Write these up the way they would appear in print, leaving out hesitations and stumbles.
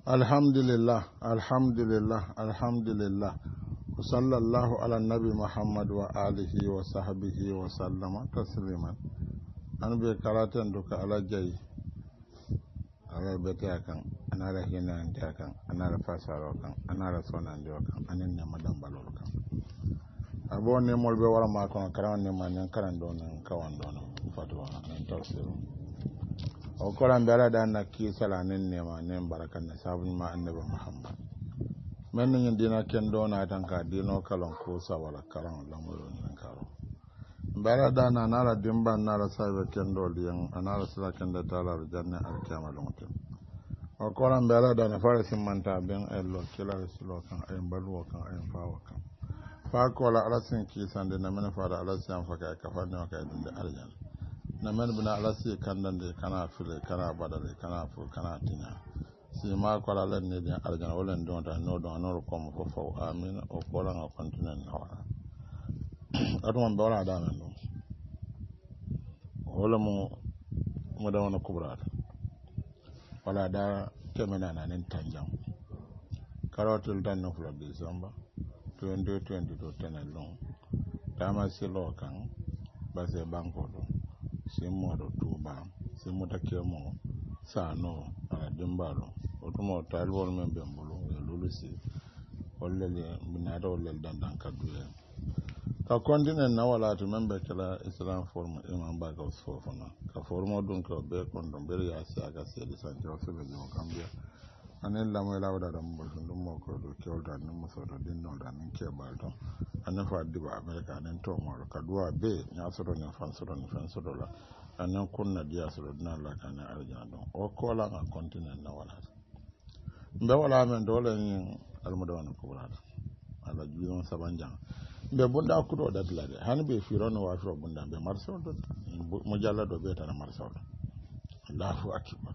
Alhamdulillah, alhamdulillah, alhamdulillah. Sallallahu ala nabi Muhammad wa alihi wa sahbihi wa sallama tasliman. An be karaten duka ala jayi. Ala bete akan, anara hina andi akan, anara fasaro akan, anara sona andi akan, anin ne madam balol kan. Abo ne molbe wara ma kono karan ne man karan don kawan don fatwa en tafsir. O koran bela da na ki sala nen ne ma nen barakan na sabun ma annabi Muhammad. Men nin dina ken do na tan ka dino kalon ko sa wala karan lamuro nin karo. Bela da na nara dimba nara sabe ken do liyan anara sala ken da tala janna al kiyama lonte. O koran bela da na fara simanta ben ello kila rasulo kan ay balu kan ay fawo kan. Fa ko la alasin ki sande na men fara alasin fa ka fanne ka dinde aljanna. Na men bina alasi kandande kana file kana badale kana fu kana tinya si ma ko la len ne dia arjana wolen don ta no don no ko mo fo amin o ko la nga continent na wala aduma be wala da men do wala mo da wona kubra wala da kemena na nen tanjam karotul dan no flo december 2020 to tenelon dama silo kan base banko do simodo tuba simota kemo sano ala dimbalo otumo talwol men bembulu lulusi ollele binado ollel dandan kaduye ka continent na wala to membe kala islam form imam baga sofona ka formo dun ko be kondon be ya saga sedi santi o sebe no gambia anen la mo lawda dam bo dum mo ko do kewda ni mo so do dinno da ni ke balto anen fa diba america anen to mo ka duwa be nya so do ni fan so do ni fan so do la anen kunna dia so do na la kana arjana don o ko la ga continent na wala mbe wala men dole ni almudawana ko wala ala juyon sabanjang be bunda kudo datlade hanbe firono wa firo bunda be marso do mo jalla do be tan marso do Allahu akbar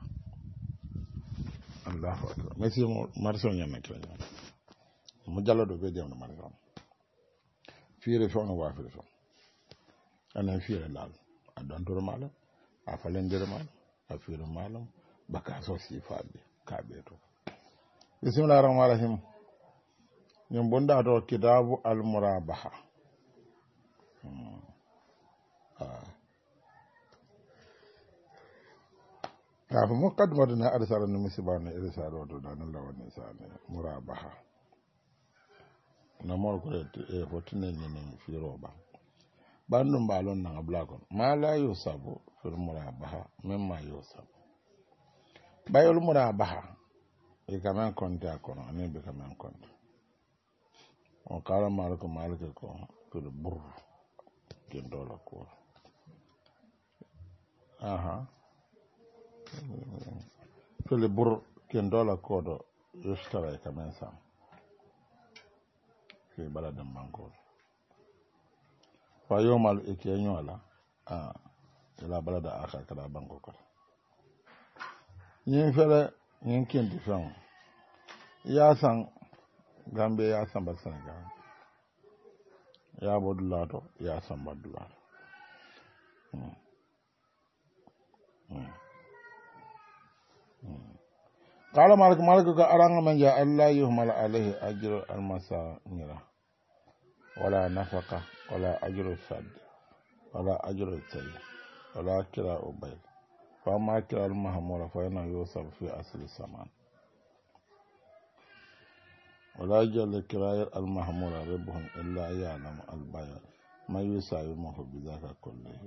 Allahu akbar mesi mo marso nyama kala mo jalla do be dem marso fiire fo no wa firo fo ana fiire lal adon to mala a falendere mal a fiire malam baka so sifabe kabe to bismillahir rahmanir rahim ñum bonda to kitabu al murabaha ka fa muqaddimatuna arsala ni misbana irsalo to dan lawani sane murabaha na mor ko e fotine ni fi roba bandum balon na blakon ma la yusabu fil murabaha mimma yusabu bayul murabaha e kamen konta kono ne be kamen konta on kala malako ko fil bur ken dola ko aha fil bur ken dola ko do yustara e kamen sam ke baladan banko fa yomal e ke nyola ila balada aka kada banko ko yin fere yin ken di fam ya san gambe ya san basanga ya bodulato ya san badulato قال مالك أران من جاء الله يهمل عليه أجر المسامرة ولا نفقة ولا أجر السد ولا أجر السيد ولا كراء بيت فما كراء المهمورة فإنه يوصف في أصل السمان ولا يجعل كراء المهمورة ربهم إلا يعلم البيع ما يساومه بذاك كله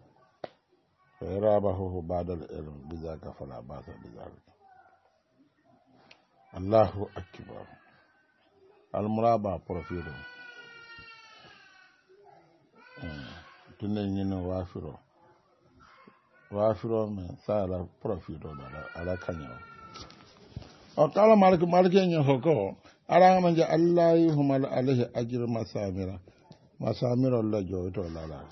فإرابه بعد العلم بذاك فلا بأس بذلك Allahu akbar almuraba profilo tunne nyino wafiro me sala profilo dala ala kanyo o kala malik nyo hoko ara manja Allah yuhmal alaihi ajr masamira la joito lala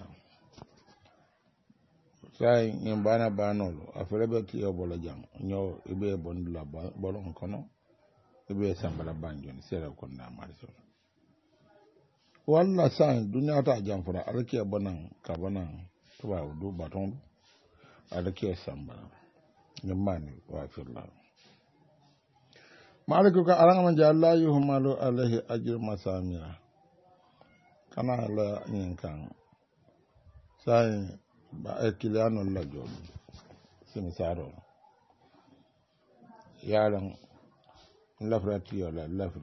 sai nyimbana banolo afrebe tiyo bola jang nyo ibe bondula bolon kono ibe sambala banjon sera ko na marso walla san duniya ta jamfura alke banan ka banan to ba du baton alke sambala nyamani wa firla maliku ka aranga man jalla yuhmalu alaihi ajr masamira kana la nyin kan sai ba ekiliano la jobi simi saro yaran lafra tiyola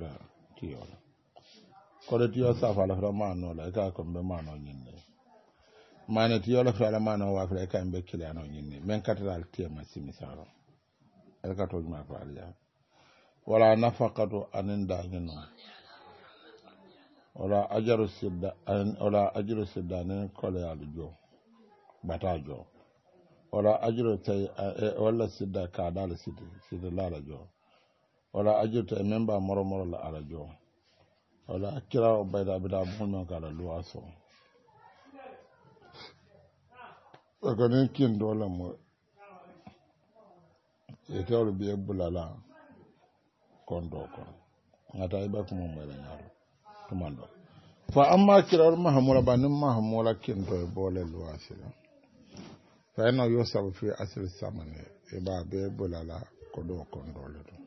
kore tiyo safa lafra mano la ka ko be mano nyinne mane tiyo lafra mano wa fra ka be kiliano nyinne men katral tema simi saro el ka to ma fa aliya wala nafaqatu aninda nyino wala ajaru sidda ne kole alujo batajo wala ajaru tay wala sidda ka dal sidda la jo wala ajaru tay memba moro la alajo wala akira bayda bida bunno kala luwaso ko ne kin dole mo e tawlo be bulala kondo ko ngata iba ko mo mala nyaro tumando fa amma kirar mahamula banin mahamula kinto bole luwasila fa ina yosabu fi asl samane e ba be bulala ko do kondole do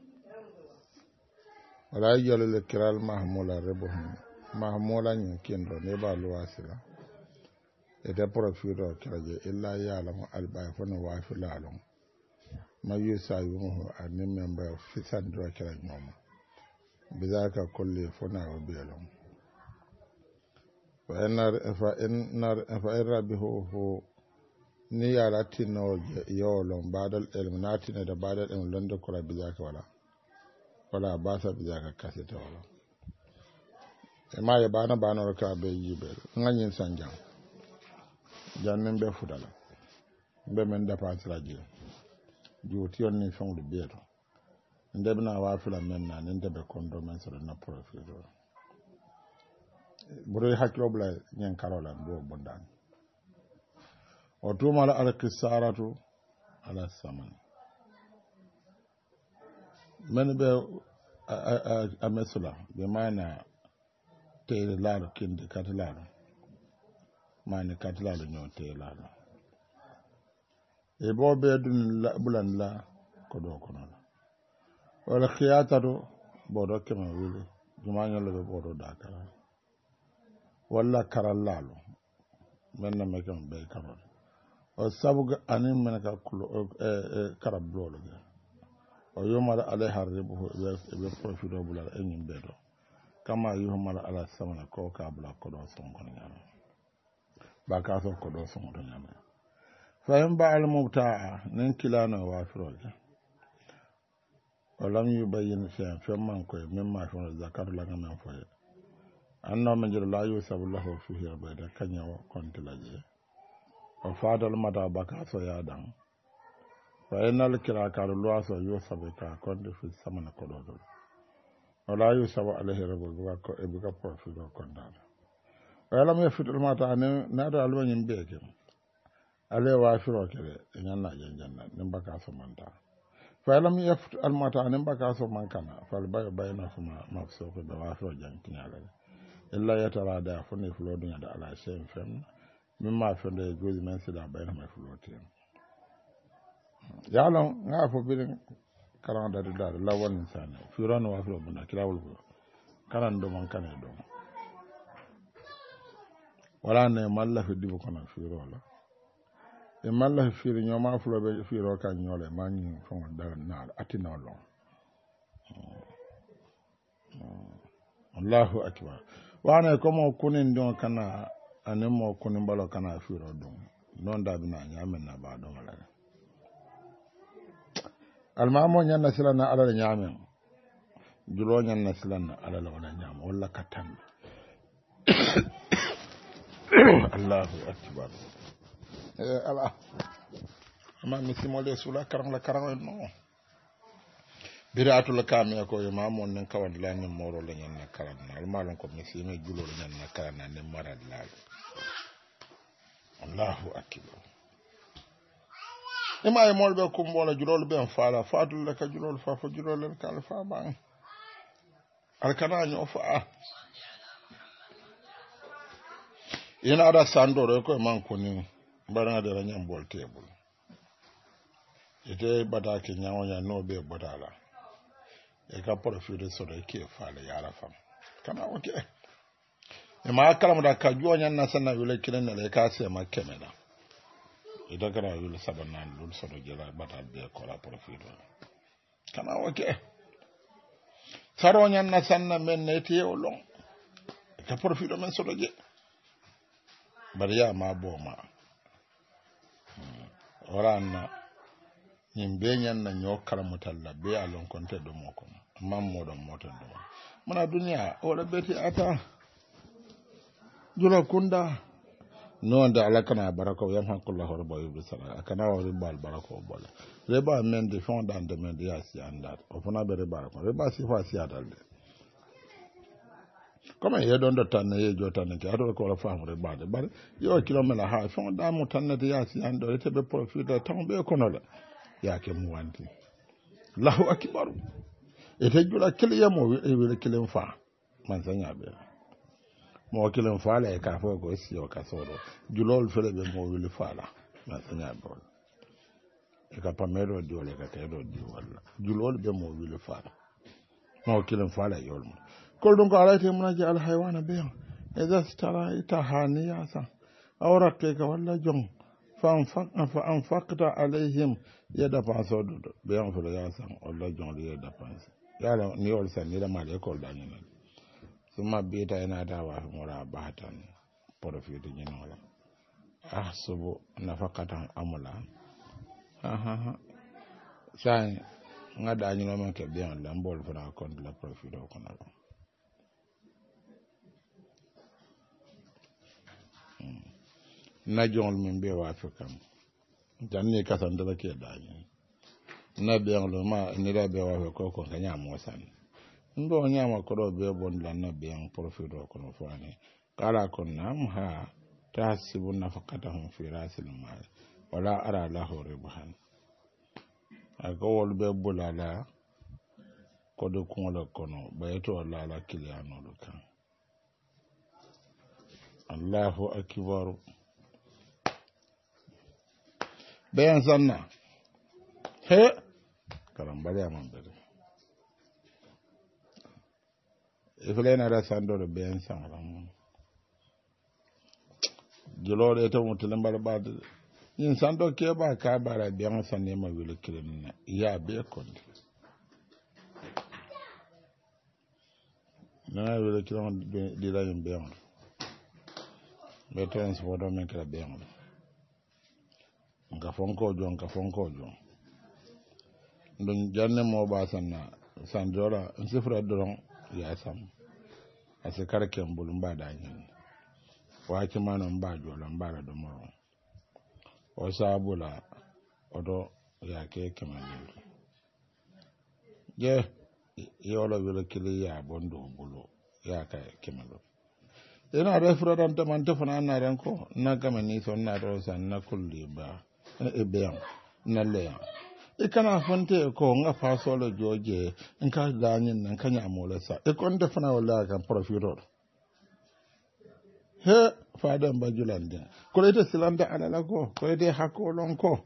wala yalo le kiral mahamula rebuhum mahamula nyin kinto ne ba luwasila e de profito kiraje illa ya'lamu albay fa no wa fi lalum ma yusa yuhu anin member fi sandro kira nyoma bizaka kulli funa wa biyalam fa in rabihu ni ya latino yolon badal ilminati ne da badal ilmin landa kula bizaka wala ba sa bizaka kasita wala ma ya bana ka be yibe nganyin sanjam jannin be fudala be men da pasraje joti on ni fondu beto ndebna wa fila menna ndebe kondo men so na profit do buru haklo bla nyen karola do bondan o to mala ala kisaratu ala saman men be a mesula be mana te laro kinde katlaro mane katlaro nyote laro e bo be dun bulan la ko do kono wala khiyataru bodo kema wili jumanya lobe bodo dakara wala karallalo menna mekam be karol o sabuga anin menaka kulo karablolo ge o yomala alai harribu be profito bulal enyim bedo kama yomala ala samana ko ka bula ko do songo nyama ba ka so ko do songo nyama fa yamba al mubta'a nin kilana wa firoja ولم يبين شيئا فمن كوي مما في الذكر لنا من فوي أنه من جل لا يوسف له فيه بيدا كنيا وكنت لجي وفاد المدى بكا سيادان فإن الكرا كار لواس يوسف كا كنت في السمن كدودو ولا يوسف عليه رب بكا بروفيدو كندار ولم يفت المدى أن نادى ألوان ينبيك عليه وافرو كده إننا جنجنا نبكا سمنتا فلم يفت المتا نبكا سمن كان فالباي بينهما مفسوق بوافرو جنكنا إلا يترادى فني فلودين على شيء فهم مما فند يجوز من سلا بينهما فلوتين يعلم نعرف بين كلام دار لا ونسان فيران وافرو بنا كلاول كلام دوم كان دوم ولا نمال في ديبو كنا فيرو لا imalla firi nyoma fulo be firo ka nyole mani fon da na atina lo Allahu akbar wana komo kunin don kana anemo kunin balo kana firo don non da bina nyamen na ba don la almamo nyanna silana ala nyamen julo nyanna silana ala la wala nyam wala katan Allahu akbar ala ama misimole sula karang no biratu la kame ko yo mamon nen kawad la ni moro la nyen karan na malon ko misime julo la nyen karan na ne marad la Allahu akbar ima e molbe ko mbola julo be faala faadul la ka julo fa fa julo la ka fa ba al kana nyo fa ina ada sandoro ko man ko ni baranga de ranyam bol table ite bata ke nyawonya no be batala e ka profite so de ke fale yara fam kana oke e ma kala da ka jonya na sanna wile kilen ne ka se ma kemela e da kana wile sabana lul so de jela batal be ko la profite kana oke saro nyan na sanna men ne te o long e ka profite men so de bariya ma bo ma oranna yimɓe ñanna ñokkala mo talla be alon konte ɗo mo kono mammoɗon moton ɗo mana duniya oɗo ɓeti ata jula kunda nonde ala kana baraka o yam hakkullah hoto boyuɓe sala akana o ribbal baraka o bola reba men de fondande men de yasi andade o fona ɓe ribala kon reba sifa siyadalde comme yeɗon ɗo tanne yeejo tanne ke aɗo ko wala famu rebade bare yo kilomètre ha fondamo tannede yasi ande o reteɓe profite taw ɓe konola yake muwanti lahu akibaru ete jula kiliyamo wile kilim fa man sanya be mo kilim fa la ka fo ko si o ka soro julol fele be mo wile fa la man sanya be e ka pamero di wala ka tedo di wala julol be mo wile fa la mo kilim fa la yol mo kol don ko alaite mun ji al haywana be idha stara ita haniya sa awra ke ka wala jong فأنفقت عليهم يدا فاسود بيان فلا ياسن الله جون يدا فاس يالا نيول سن يدا مال يكول داني ثم بيتا انا داوا مورا باتان بروفيت نينولا احسب نفقه املا ها ساي ngada nyino men ke bien la mbol fana kon la profit o kono na jongol min be wa fekam janni kasan dala ke dañi na be ngol ma ni da be wa ko ko kanya mo san ndo nyama ko do be bon la na be en profit ko no fani kala kon nam ha tasibun nafaqatahum fi rasil mal wala ara lahu ribhan agol be bulala ko do ko la kono bayto la la kiliano do kan Allahu akbar bayan sanna he karambali amambere iflena da sando do bayan sanna jolore to mutulin balbade yin sando ke ba ka bara bayan sanne ma wile kirimina ya be konde na wile kirim di la yin bayan be transport men kala bayan nka fonko jo ndon janne mo ba sanna sanjora sifra doron ya sam ase karake mbul mbada nyin waaki mano mba jola mbara do mo o sabula odo ya ke kemani je yolo wele kili ya bondo bulu ya ka kemalo ina refra dan tamante fana na ran ko na kama ni son na do san na kulli ba e beyan na le e kana fonte ko nga fasolo joje in ka danyin nan kanya amola sa e kon defana wala kan profito he fadan bajulande ko ite silanda alala ko ite hakolon ko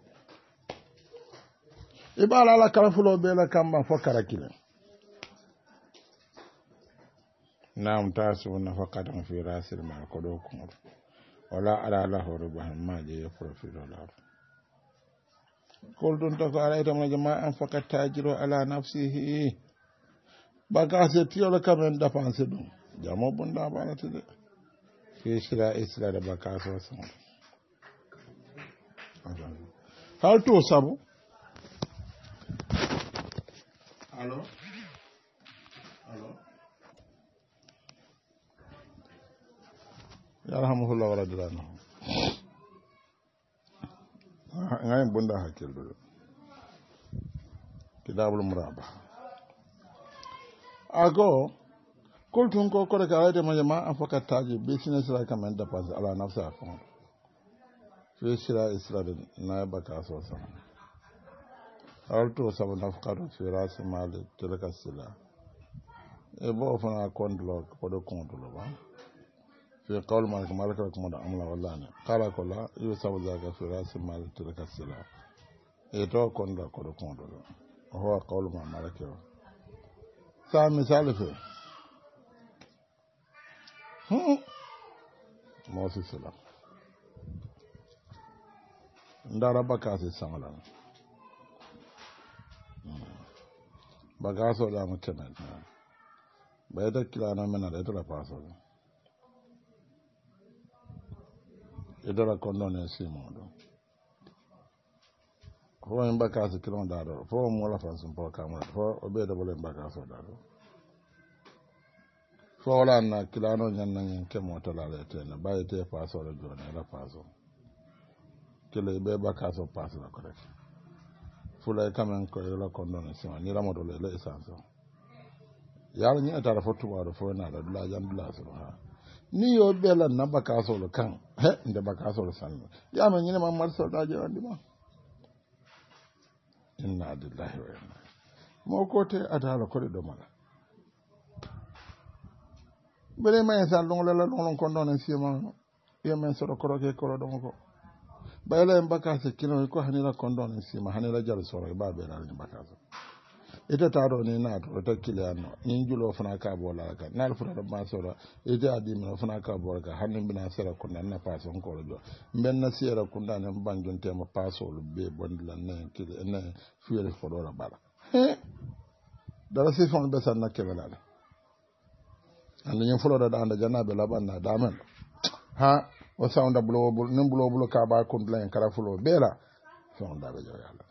e bala la karafulo be la kamba fo karakile nam tasu nafaqatan fi rasil ma ko do ko wala ala lahu ribhan ma je profito la kol don to ko ala ita ma jama an fakat tajiro ala nafsihi baka se tiyola kamen dafanse dum jamo bunda bana tede fi isra da baka so san hal to sabu allo ya rahmuhullah wa radiyallahu ngayen bunda hakil do kitabul muraba ago kultun ko ko ka ayde ma an fakat taji business la kamen da pas ala nafsa fon fi isra na baka so san alto sabu nafqatu fi ras mal tilka sila e bo fana kondlo ko do kondlo ba في قول مالك لكم أملا والله قال كلا يوسف ذاك في رأس مال تلك السلع يتوى كون لا كون وهو قول ما مالك sa misali fe mosi sila ndara bakasi sangala bakaso da mutane bai da kila na mena da ita paso ita la kondo ne simo do fo en bakasi kilo da do fo mo la fansun po kamara fo obe da bolen bakaso da do fo wala na kila no nyan nan ke mo to la lete na bai te paso do jone la paso kile be bakaso paso la correct fula kamen ko la kondo ne simo ni la mo do le esanso yaro ni ata fotu wa fo na da la jam la so ha ni yo bela na bakaso lo kan he nde bakaso lo san ya men ni ma mar so da je andi ma inna lillahi wa inna mo ko te ata la ko do mala bele ma sa long la long kondo ne simo yo men so ko ke ko do ko bayla en bakaso kilo ko hanira kondo ne simo hanira jar so ba be la ni bakaso ita taro ni na to ta kilano ni julo fana ka bola ka na alfura da masora ita adi mi fana ka bola ka hanin bina sera kunna na paso ko do men na sera kunna na banjon tema paso lu be bondla na kile na fiere fodora bala dara si fon be san na kebela ande nyen folo da anda janabe laban na damen ha o sound bulo nim bulo ka ba kunna en kara fulo bela sound da be yalla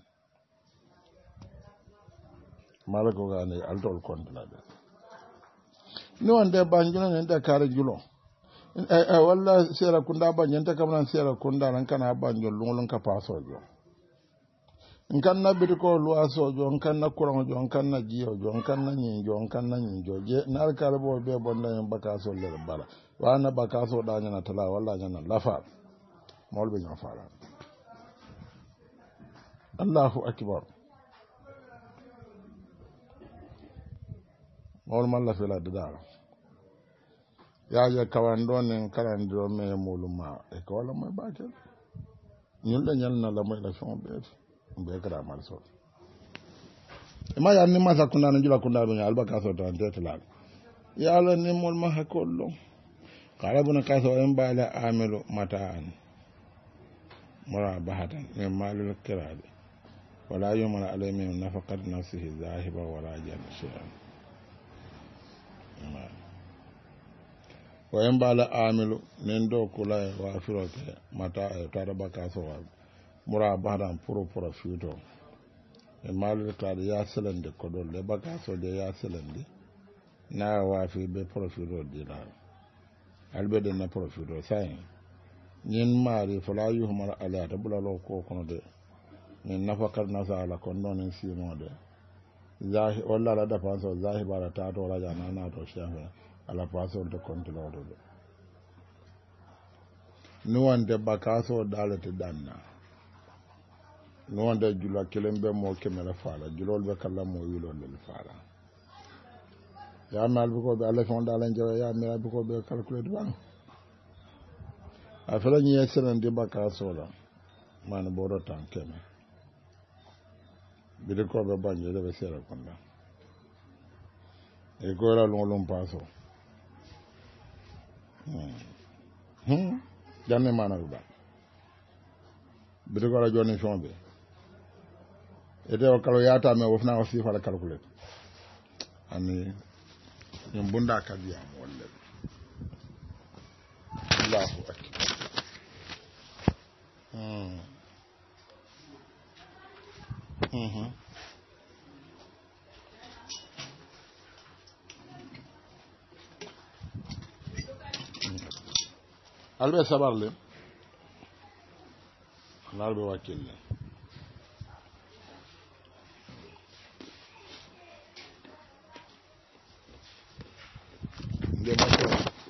malako gane altol kontla de no ande banjuna ne da kare julo walla sera kunda banjenta kamran sera kunda ran kana banjol lungolon ka paso jo nkan na bidi ko lu aso jo nkan na kuran jo nkan na jiyo jo nkan na nyin jo nkan na nyin jo je nar kare bo be bonda en bakaso le bala wana bakaso da nyana tala walla nyana lafa molbe nyon fara Allahu akbar normal la fela dada ya kawando ne karan do me muluma e ko wala may bakel ñun la ñal na la may la fon be kara mal so e ma ya ni ma sa kunna jula kunna be alba ka so tan tetla ya la ni mol ma hakollo kala buna ka so en bala amilu mataan mura bahatan min malul kirade wala yumana alayhi nafaqat nafsihi zahiba wala janna shay'an wayan bala amilu nen do kula wa firoke mata e tada bakaso wa mura badan puro fito e malu tada ya selende ko do le bakaso de ya selende na wa fi be profito de la albe de na profito sai nyen mari fala yuhmar ala ta bulalo ko kono de nen nafakar nasa ala kon non simo de zahi walla la da faso zahi bara ta to raja na to shafa ala faso de control do no wande bakaso dalete danna no wande jula kelembe mo kemela fala julol be kala mo yulol le fala ya mal ko be ala fon dalen jawe ya mera ko be calculate ban afala nyi excellent de bakaso la man bodo tan keme bide ko be banje de be sera konda e ko la lolum paso janne mana ba bide ko la joni fombe ede o kalo yata me wofna o sifa la calculate ani ñum bunda kadiya wolle Allahu akbar albe sabarle albe wakille de makko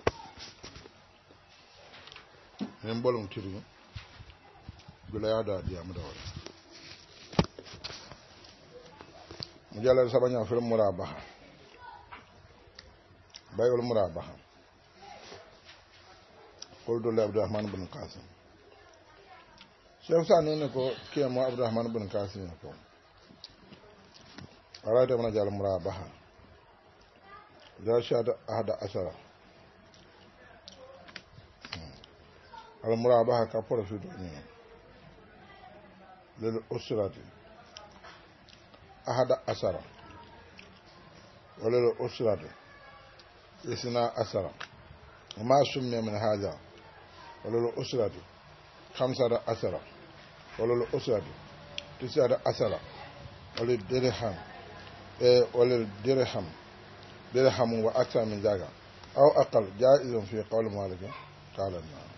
en bolon tiri bila yada di amada wala mujalla sabanya fil murabaha bayul murabaha قلت لعبد الرحمن بن قاسم شيخ ساني نكو كيما عبد الرحمن بن قاسم نكو أراد من جعل مرابحة إذا شهد أحد عشر المرابحة كفر في الدنيا للأسرة أحد عشر وللأسرة 12 وما سمي من هذا وللأسرة 15 وللأسرة 19 وللدرهم درهم وأكثر من ذلك أو أقل جائز في قول مالك قال النعم.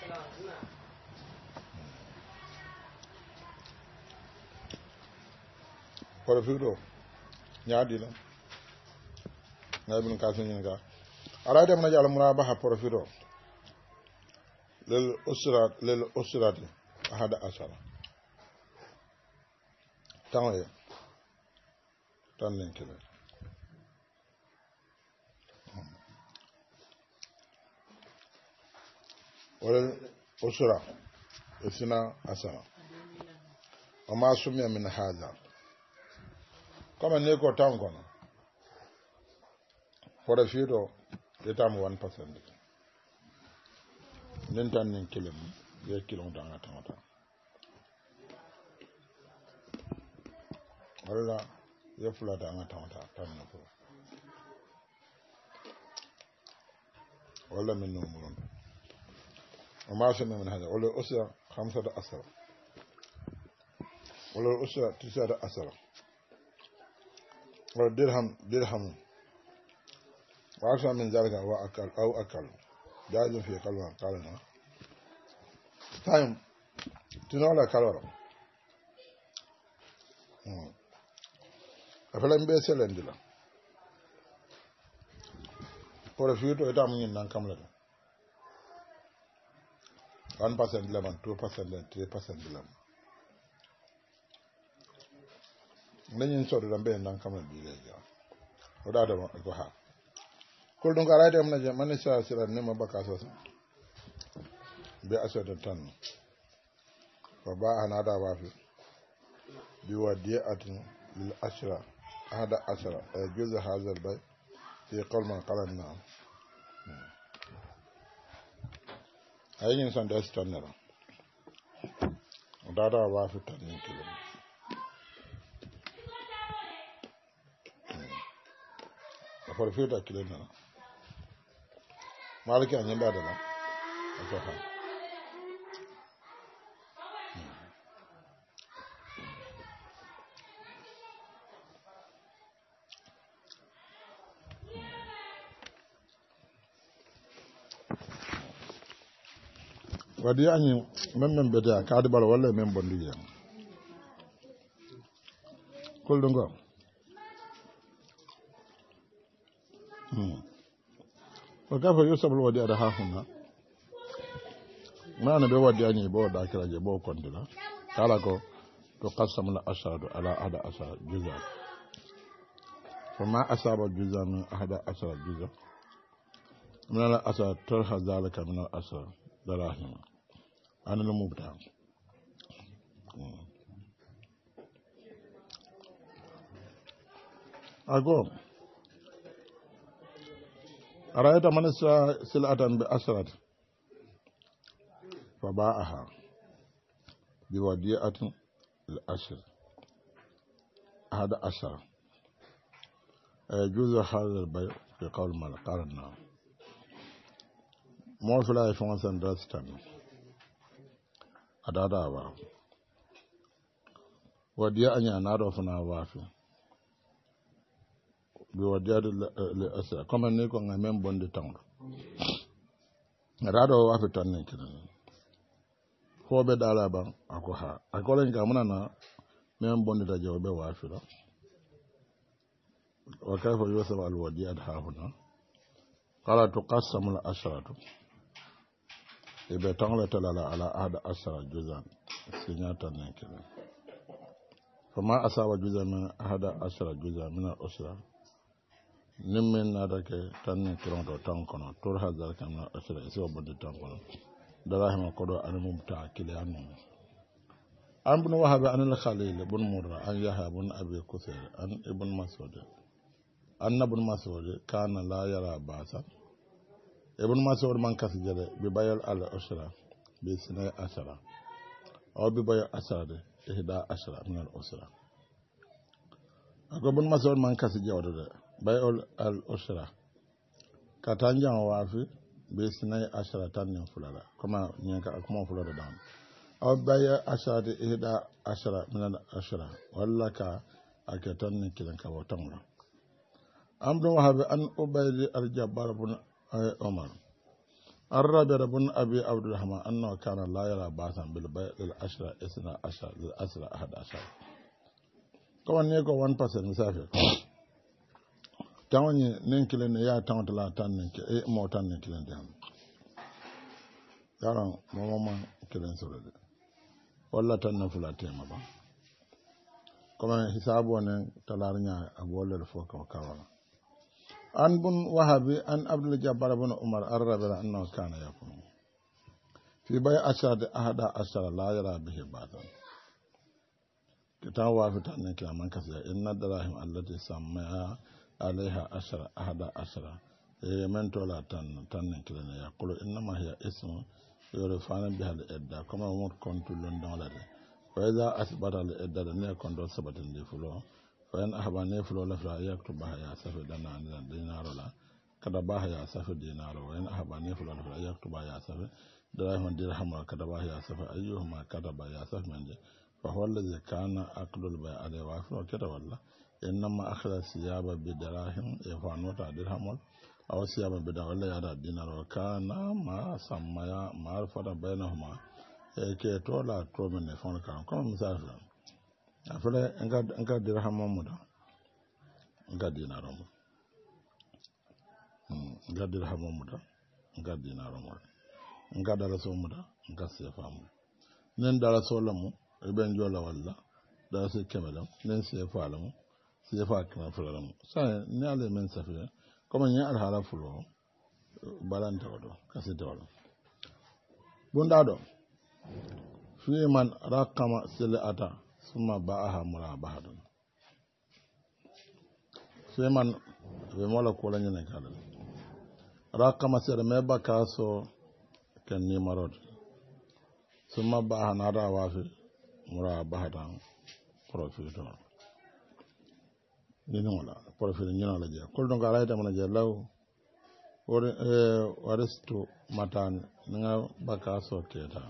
ورفيقه ñaadi la ngabin ka sun ga arade man jala murabaha profito lil usrat ahada asara tawe tan len kele wala usra isna asara وما سمي من هذا كما نيكو تام كون for a few detam 1% nintan nin kilim ye kilon danga tamata wala ye fula danga tamata tan ko wala min numurun وما سمي من هذا ولا أسرة 15 ولا أسرة 19 ولا درهم وأكثر من ذلك أو أكل جائز في قلبها قالنا تايم تنولا كالورا أفلم بيسل عندنا ورفيتو إتامين نانكم لنا 1% lemon 2% 3% lemon nanyin so da be nankam la bi leja o da ko ha kul dun gara da mun man sa sira ne ma baka so bi asada tan fa ba ana da ba fi bi wadi'atin lil ashra hada ashra juz hadha al bay fi qalma qalanna ayin san da standard o da ba fi tan kilo for future kilena maliki anyenda dala asaha wadi anyi memmen beta kaadi bal wala men bondi yam kuldungo وكيف يوسف الودي أرها هنا ما أنا بودي أني بود أكل أجي بود كندلا كلاكو تقسم الأشهر على 11 جزء فما أصاب جزء من 11 جزء من الأشهر ترها ذلك من الأشهر دراهم أنا المبتع أقول أرأيت من سلعة بأسرة فباعها بوديعة الأشر 11 يجوز هذا البيع في قول مالك قال النعم مو فلا يفون سندرستان أدادا با وديعة نارو فنا وافي biwadiya le asa comme ne ko ngam bonde tawdo rado wa fi tan kin ko be dala ba ako ha akolen ga munana men bonde da jawbe wa fi la wa kayfa yusab al wadiya ha huna qala tuqassamu al asharatu ibe tangla talala ala ahada ashara juzan sinyata ne kin fama asaba juzan min ahada ashara juzan min al usra nimmen nadake tan kironto tan kono tor hazar kana asira isi obode tan kono darahima kodo anum ta kilian an ibn wahab an al khalil ibn murra an yahya ibn abi kusair an ibn mas'ud annabun mas'ud kana la yara basa ibn mas'ud man kasjade bi bayal al usra bi sinay asara aw bi bayal asara ihda asara min al usra ko ibn mas'ud man kasjade bayal al usra katanja wafi bi sinay asara tan fulala kama nyanka kuma fulala dan aw bayal asara ihda asara min al asra wallaka akatan kilan ka watamra amru wahabi an ubaydi al-jabbar ibn umar الرابع بن أبي عبد الرحمن أنه كان لا يرى بأسا بالبيع للعشرة 12 للأسرة 11 كما نيكو 1% مسافر تاوني نينكلين يا تاون تلا تان نينك مو تان نينكلين دي ياران ماما كلين سولد ولا تان نفلا تيما با كما حسابو نين تلارنيا أبول الفوق وكاولا an bun wahabi an abdul jabbar ibn umar arrabira annahu kana yakun fi bay ashad ahada ashara la yara bihi ba'dan kita wa fitan ne kiyaman kasa inna darahim allati samma alaiha ashara ahada ashara men tola tan ne kilana yaqulu inna ma hiya ismu yurfana biha al-idda kama umur kontu london la de fa iza asbata al-idda ne kondo sabatin di fulo فإن أحباني فلو لفلا يكتب بها يا سفر دينار لا كذا بها يا سفر دينار وإن أحباني فلو لفلا يكتب بها يا سفر درهم كذا بها يا سفر أيهما كذا بها يا سفر من جي فهو الذي كان أقل البيع عليه وافر وكذا والله إنما أخذ الثياب بدراهم يفعنوت درهم أو ثياب بدراهم ولا يرى دينار وكان ما سمى معرفة بينهما كي تولا تومن يفعل كم مسافر afele enga dirham muda enga dinaro muda enga dirham muda enga dinaro muda enga daraso muda enga sefa muda nen daraso lamu ben jola walla daraso kemelam nen sefa lamu sefa kana fulalam sa ne ale men safiya comme nya al hala fulo balanta wado kasete wado bunda do fi man raqama silata summa ba'aha murabahadun seman be mola ko la nyene kala raqama sere me bakaso ken ni marod summa ba'aha nada wafi murabahadan profito ni nola profito nyina la je kol don gala ita mana je law ore waristu matan nga bakaso keta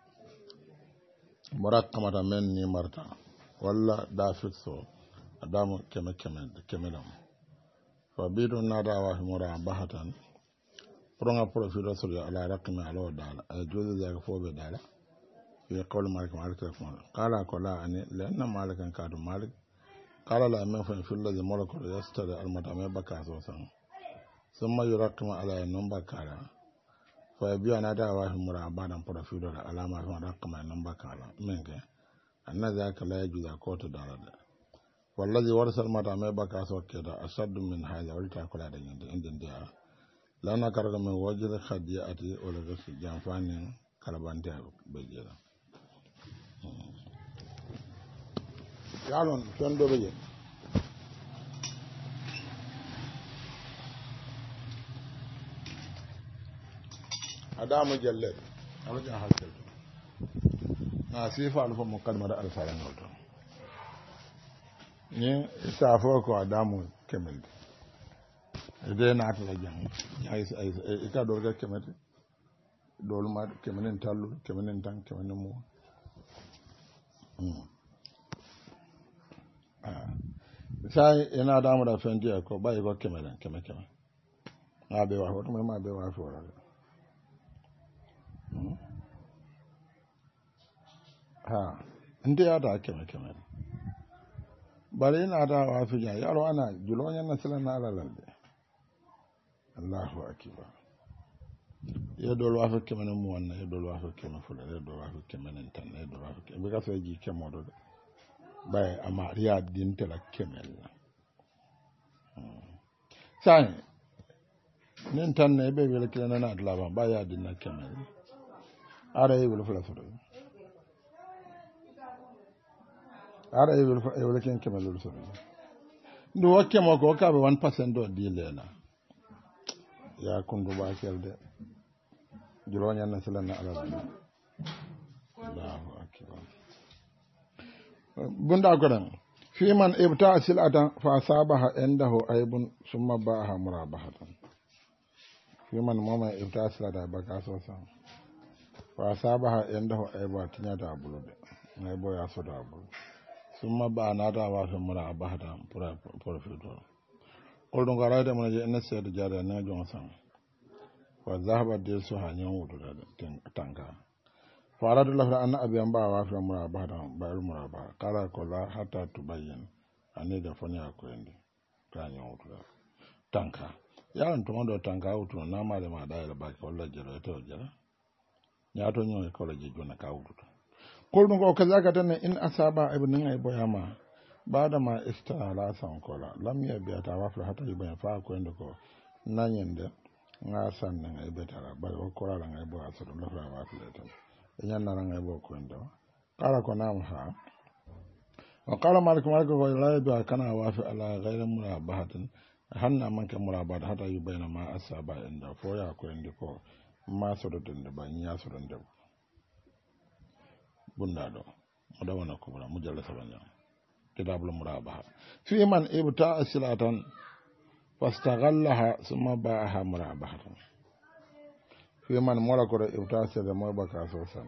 murakamata men ni marta walla da fixo adamu kemelam fa bidu nada wa mura bahatan pronga profilo sur ala rakmi ala dala ay jozo ya fobe dala fi qawl malik qala qala ani lanna malikan kadu malik qala la men fa fil ladhi malaka yastadi al matama bakaso san summa yurakma ala numba kala fa biya na da wa mura badan profilo da alama fa rakma numba kala menge anna zaka la yajuza kotu dalada wallazi warsal matama bakaso keda ashaddu min hadha walta kula da indin dia lana karga min wajir khadiyati wala gasu jamfani kalabante bejela yalon ton do beje adamu jalle awja hakkel na sifa alfa muqaddimata alfaran wato ni safo ko adamu kemel ide na atla jang ay ita do ga kemete dol ma kemenen tallu kemenen tan kemenen mo sai ina adamu da fendi ko bai ko kemelen keme na be wa wato ma be wa fora ha inde ya da keme bare ina da wa fi ya yaro ana julonya na sala na alalalde Allahu akbar yedol wa fa kemene mu wonna yedol wa fa kemene fula yedol wa fa kemene tan yedol wa fa kemene ka so ji kemodo bay amariya din tela kemel sai nin tan ne be wele kena na adla ba ya din na kemel ara e wele fula fula ara e wele ken kemel fula ndu wakke mo ko kaɓe 1% o dilela ya kundu bakelde juloñanna silanna alal allahu akbar bunda goɗan fiman ibta silatan fa sabaha indahu aybun summa ba'aha murabahatan fiman moma ibta silata baka sosa fa sabaha indahu ayba tinyata bulude aybo ya soda bulu summa ba nata wa fi murabahatan profito kolɗum ko arayde mona je ene seedo jaade ne jon san wa zahaba de so ha nyon wutude tanka faradu lafra anna abiyan ba wa fi murabahatan bayru murabah kala ko la hatta tubayyin ani da fani akoyende ta nyon wutude tanka yaran to mondo tanka wutu na male ma dayla ba ko la jero to jara nyato nyon ko la je jona ka wutude kolɗum ko kazaka tan in asaba ibnin ay boyama bada ma istala sankola lam yabiyata wafla hata yubayin fa ko ende ko nanyende nga sanne ngay betara ba o korala ngay bo asoro lafra wafla tan nyanna ngay bo ko ende kala ko nam ha wa qala malik ko la yabi kana wafi ala ghayri murabahatin hanna man ka murabahat hata yubayina ma asaba inda fo ya ko ende ko ma soro dende ba nya soro dende bunda do modawana kubra mujalla sabanya كتاب المرابحة في من ابتاع سلعة فاستغلها ثم باعها مرابحة في من ملك ابتاع سلعة مربكة أساسا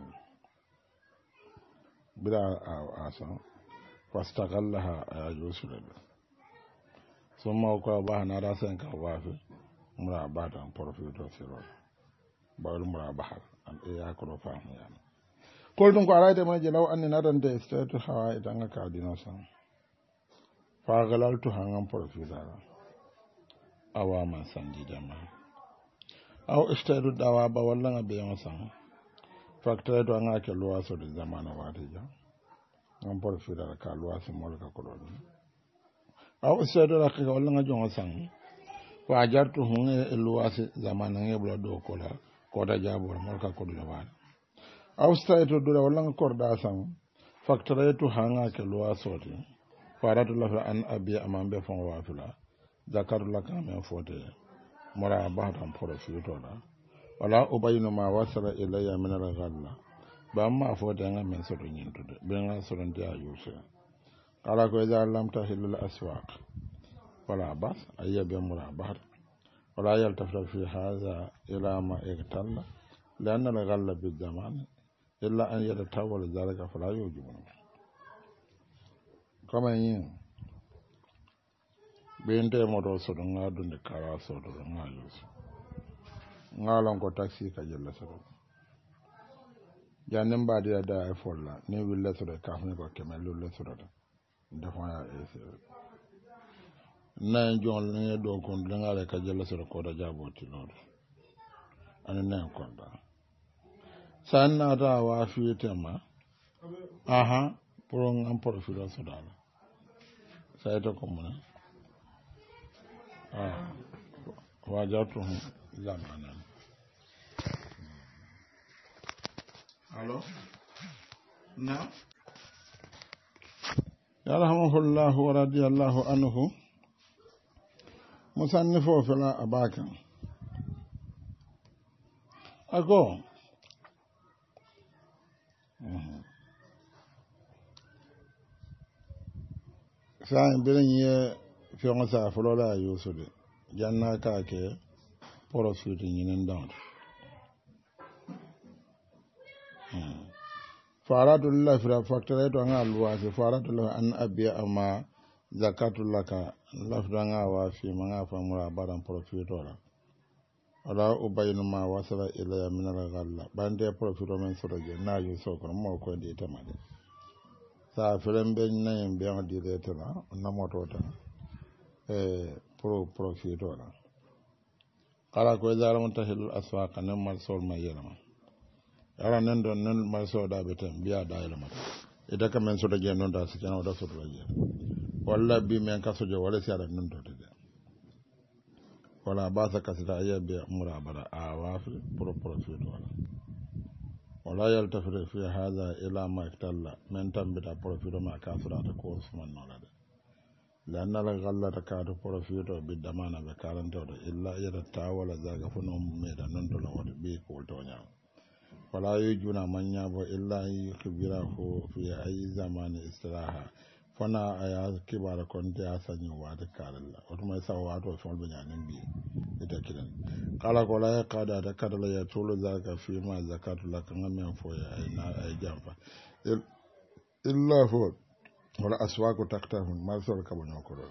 بلا أساسا فاستغلها يجوز لها ثم وقع بها نراسا كوافي مرابحة بروفيتو سيرول بعد مرابحة أن يأكل فاهم يعني قلتم قرأت ما جلو أني ندن تستيت حوائد أنك كادينوسا fagalaltu hangan profilala awa man sanji jama aw istadu dawa ba walla nga be yon facteur to nga ke loi so de zamana wati ja ngam profilala ka loi so mol ka ko don aw istadu la ka walla nga jon san wa jartu hun e loi so zamana nge blo do ko la ko da jabo mol ka ko do wa aw istadu do walla nga korda san facteur to hanga ke loi so de faratu lafa an abiya amambe fon wafila zakaru laka men fote mura bahatan profito la wala ubayinu ma wasala ilayya min al-ghalla ba ma fote nga men soto nyintude be nga soto ndia yuse kala ko idha lam tahil al-aswaq wala bas ayya bi mura bahat wala yaltafta fi hadha ila ma iqtalla لأن الغلة بالزمان إلا أن يتطور ذلك فلا يوجبه kama yin bende moto so do ngadu de kara so do ngalu ngalon ko taxi ka jella so janem ba dia da e folla ni wille so do ka ne ko kemel lu so do defon ya e na jon ne do ko de ngale ka jella so ko da jaboti lor an ne ko da sanna da wa fi tema aha pour ngam profilo so dala sayto ko mona wajatu zamana allo na yarhamuhullah wa radiyallahu anhu musannifo fala abaka ako sa'in birin ye fiyon sa fulola yusu de janna ka ke profit yinin down faratu lillahi fi factory to nga luwa fi faratu lillahi an abiya amma zakatu laka lafda nga wa fi manga famura badan profit ora ala ubayinu ma wasala ila min al-ghalla bande profit men sodoje na yusu ko mo ko de tamade sa filen be nayin be on direte la na moto tan profit ora kala ko zaram tahil aswaq nan mal sol ma yelama ara nan don nan mal so da betem biya da yelama ida ka men so da je non da si kana da so da je walla bi men ka so je wala si ara nan do de wala ba sa ka sita ya be murabara a wafi profit ora wala yaltafitu fi hadha ila ma iktalla men tambita profito ma kasura ta ko usman nolade لأن الغلة كاد بروفيتو بالدمانة بكارنتو إلا إذا تاول ذاك فنوم ميدا ننتو لو بيك ولتونيا ولا يجونا من يابو إلا يخبره في أي زمان استراحة فنا أيا كبار كنت أساني واد كارلا وتما يساو واتو فول بنيانين بي إتاكيدن قال قولا يقاد أتكاد لا يطول ذاك فيما زكاة لك نمي فويا أي جامفا إلا فوت wala aswako taktahun marsol kabo nyokoro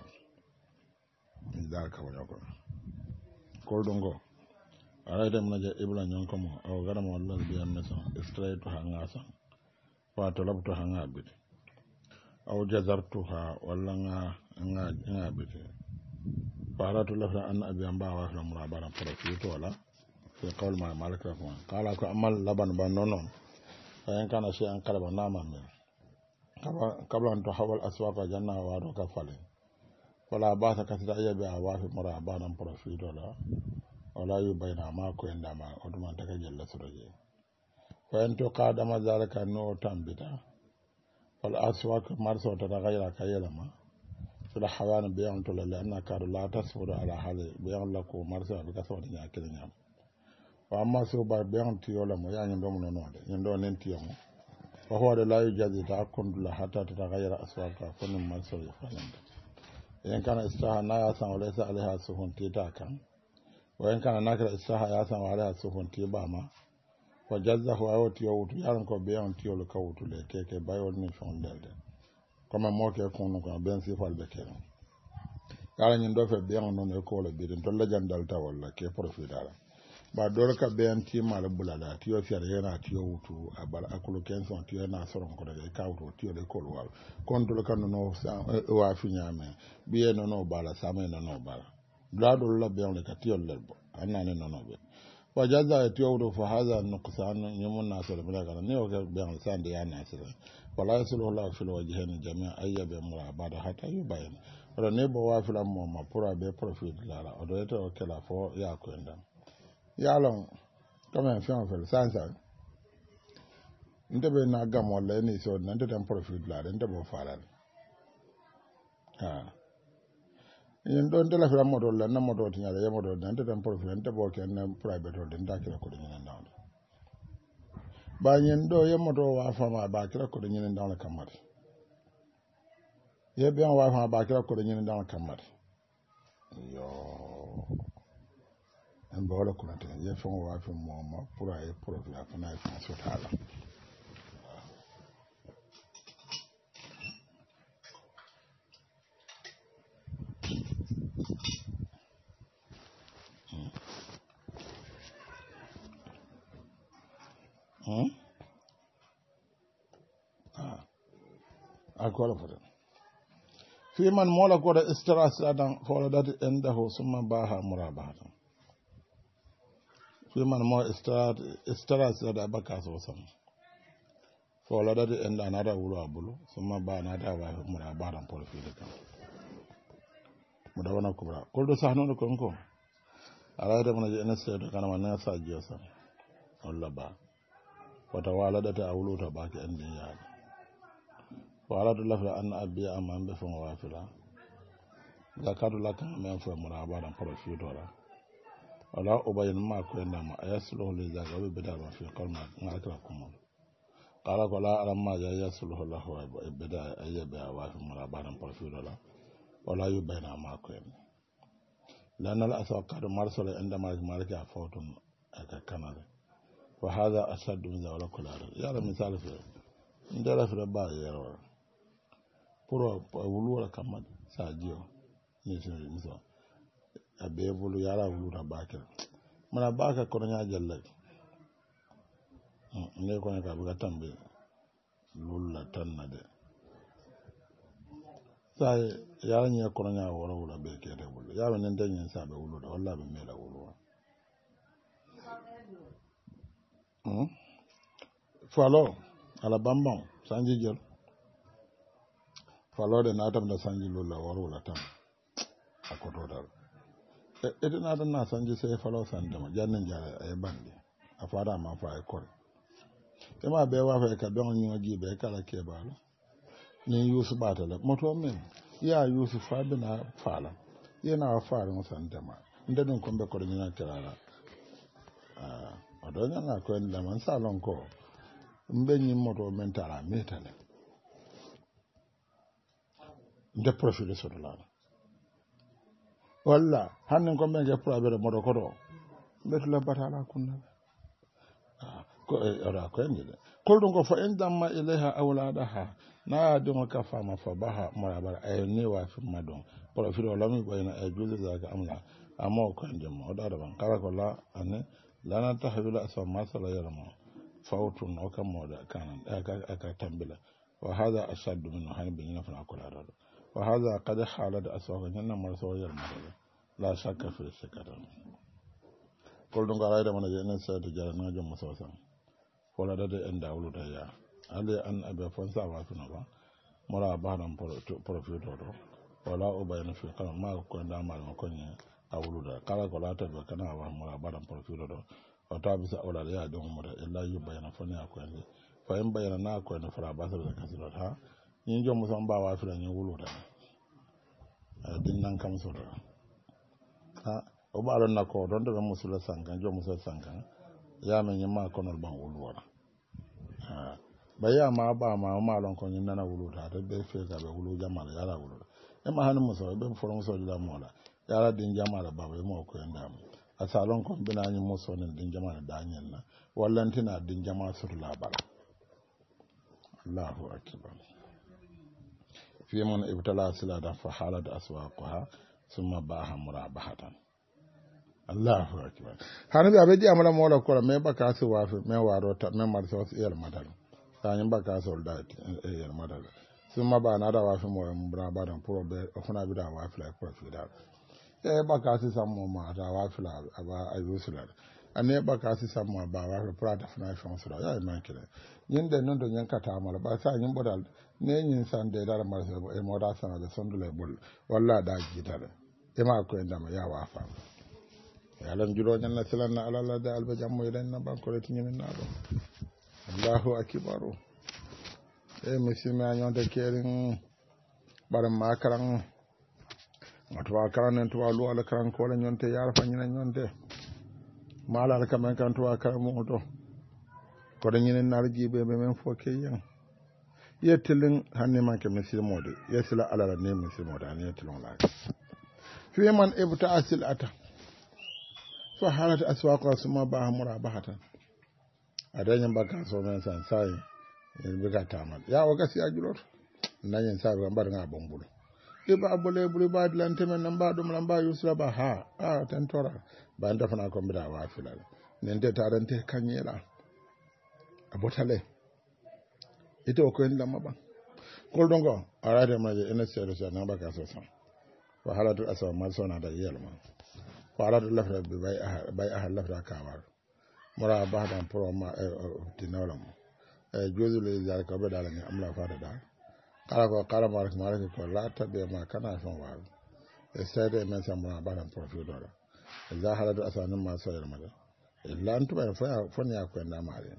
ndar kabo nyokoro ko dongo ara dem na je ibla nyonko mo o gara mo Allah bi amna sa straight to hanga sa wa to labto hanga bit aw jazartuha wala nga bit faratu lafra an abi amba wa fa murabara profit wala fi qawl ma malaka ko qala ko amal laban ba nonon fa kana shi an kalba nama min kabla an tuhawal aswaqa janna wa do ka fale wala ba ta kasida ayabe awafi mura banan profit wala yu bayna ma ko enda ma oduma daga jella suraje fa ento qadama zalika no tambita wal aswaq marso ta gayra kayela ma sula hawan biyan to la anna kadu la tasfudu ala hali biyan la ko marso bi ka sawdi nya kelnya wa amma so ba biyan ti yola mo ya nyndo mo no de nyndo nen ti mo وهو لا يجازي تأكل حتى تتغير أسواقها فن المنصر يفعلن إن كان إستاها ناياسا وليس عليها سفن تيتاكا وإن كان ناكر إستاها ياسا وعليها سفن تيباما وجزه أوتي يوتو يارنكو بيان تيو لكوتو لكيكي بايول نفعون دلد كما موكي يكونو كما بيان سيفال بكيرا قال نندو في بيان نون يكول بيدن تولى جندالتا ولا كي پروفيدالا ba dole ka bayan ti mala bulala ti yo fiare yana ti yo wutu abal akulu kenson ti yana soron ko daga ka wutu ti yo de ko wal kon dole kan no sa wa fi nyame biye no bala sama no bala bla dole la bayan le ka ti yo lebo anane no be wa jaza ti yo wutu fa haza nuqsan nyamun nasir bla kana ne o ga bayan san de yana nasir wala yasulu la fil wajhain jami'a ayyabe murabada hatta yubayin wala ne bo wa filam mo ma pura be profit la o do to kala fo ya ko ndan yalon kama fiyan fel sansa ndebe na gam wala ni so na ndebe profit la ndebe faral ha yin don dela fira modo la na modo tinya ya modo na ndebe profit ndebe ke na private holding da kira ko dinga na ba yin do ya modo wa fa ma ba kira ko dinga na kamar ye biyan wa fa ba kira ko dinga na kamar yo en bawla ko nata ye fon wa fi mo pour ay profit la fana fi so tala akola fota fi man mola ko da istras adan fola dati endahu summa baha murabahatan fi man mo istras da baka so sam fola dati enda na da wuro abulu summa ba na da wa murabahatan por fi de kan mudawana kubra koldo sahno ko ko ala da mun je nasa da kana wannan sa jiya sa Allah ba wata wala da ta awulu ta baki endin ya wala da lafa an abiya amma an bafin wafila zakatu lakan men fa murabadan profit dora wala ubayin ma ko inda ma ayasluhu li zakawi bidar fi qalma ngakra kuma qala qala alamma ya yasluhu lahu wa bidar ayyaba wa fi murabadan profit dora wala yubayna ma ko inda لأن الأسواق مرسل عندما مالك فوت كنال وهذا أشد من ذلك كله يا مثال في عندنا في الباب يا رب pour wulu la kamad sadio ni so so abe wulu yara wulu na bakir mana baka ko nya jalla ne ko ne ka buga tambe lulla tanna de sai yara nya ko nya wora wula be ke de wulu yara nan dan yin sa be wulu da wallahi be mela wulu falo ala bambam sanji jol falode na adam da sanji lulla waro la tan akoto dal ede na dan na sanji sai falo san da jannin jare ay bandi afara ma fa ay kor e ma be wa fa ka don nyoji be kala ke balo ni yusu bata la moto men ya yusuf abina fala yana fara musan dama inda dun kun be ko nyina tirara odo nyanga ko en man salon ko mbe nyi moto mentala metale nde profil so la walla hannen ko men ke probere moto ko do betula batala kunna ko ora ko en de kol dun ko fa en damma ilaha awladaha na don ka fama fa baha marabara ay ni wa fi madon profil o lami bayna ay julde zaka amla amo ko en dem o da ban kala ko la ane lana tahwila asma masala yarama fawtun o kam moda kanan aka tambila wa hada ashaddu min hanbi ina fa akula da wa hada qad halat aswa ganna marso yarama la shakka fi shakara kol don ga rayda mana je nan sai da jara na jom musawasan wala da en dawlu da ya ale an abe fonsa wa tuna ba mara baran profito do wala o bayna fi kala ma ko da mal ko ne awlu da kala ko la ta be kana wa mara baran profito do o ta bisa wala ya don mu da illa yu bayna fani ko ne fa in bayna na ko ne fara ba da kasira ha yin jom musan ba wa fi da ne wulu da din nan kam so da ha o ba ron na ko don da musula sankan jom musula sankan ya men yima ko non ban wulu wala baya ma ba ma malon ko nyin nana wulu ta be fe ga be wulu jamal yara wulu e ma hanin muso be foron so dila mola yara din jamal ba be mo ko ndam asalon ko bina nyi muso nen din jamal da nyen na wallantina din jamal sur la bala Allahu akbar fi man ibtala silada fa halat aswaqaha thumma baha murabahatan Allahu akbar hanabi abeji amala mola ko me baka su wa me waro ta me marso yel madal tanyi baka soldat yel madal summa ba na da wa fi mo mbra ba dan pro be ofuna bi da wa fi la pro fi da baka su sammo ma da wa fi la aba ayusula ane baka su sammo ba wa fi pro da fina fi sura ya man kire yinde non do nyen kata amala ba sa nyin bodal ne nyin san de da marso e mo da sana da sondule bol walla da gitale e ma ko ndama ya wa fa yalan julo nyanna silanna ala da alba jammo idan na banko le tinyin na do Allahu akbar misima nyonde kerin baram makaran matwa karan to alu ala karan ko le nyonte yar fa nyina nyonte mala ala kamen kan to karan mo to ko de nyinen narji be men fo keyen yetelin hanne manke misimo de yesila ala ne misimo da ne yetelon la fi man ibta asil ata fa halat aswaqa suma ba murabahatan adanyan baka so men san sai be ka tamal ya o gasi ajulot nanyen sa ba nga bombulo e ba bole bule ba dilante men namba dum lamba yusra ba ha tentora ba nda fana ko mbida wa filal nen de tarante kanyela abotale ito ko en lamma ba kol dongo arade maje ene sero sa namba ka so san fa halatu aswa mal sona da yelma faradu lafra bi bay ahal lafra kawar mura bahdan pro ma tinolam jozu le zar ko be dala ni amla fada da kala marak ko lata be ma kana son war sede men samra bahdan profil do za halatu asanin ma sayar mala illa antu ba fa fon ya ko na mare